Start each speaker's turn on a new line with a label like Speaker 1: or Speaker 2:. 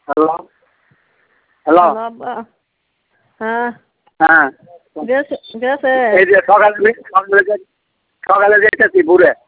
Speaker 1: Hello hello
Speaker 2: hello আব্বা। হ্যাঁ
Speaker 1: হ্যাঁ
Speaker 2: গেছে গেছে।
Speaker 1: এই যে সকালে সকালে যাইতেছি ঘুরে।